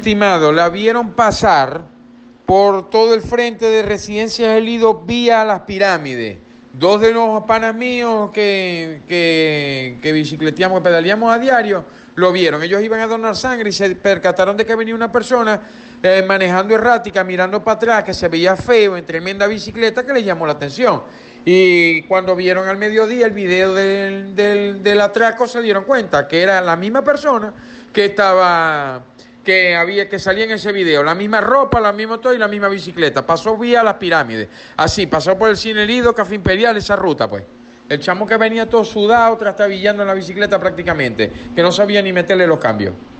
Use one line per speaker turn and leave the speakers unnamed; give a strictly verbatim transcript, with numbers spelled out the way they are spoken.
Estimado, la vieron pasar por todo el frente de Residencias El Lido vía las pirámides. Dos de los panas míos que, que, que bicicleteamos, que pedaleamos a diario, lo vieron. Ellos iban a donar sangre y se percataron de que venía una persona eh, manejando errática, mirando para atrás, que se veía feo en tremenda bicicleta, que les llamó la atención. Y cuando vieron al mediodía el video del, del, del atraco, se dieron cuenta que era la misma persona que estaba... que había que salía en ese video, la misma ropa, la misma todo y la misma bicicleta. Pasó vía las pirámides, así, pasó por el Cine Lido, Café Imperial, esa ruta, pues. El chamo que venía todo sudado, trastabillando en la bicicleta prácticamente, que no sabía ni meterle los cambios.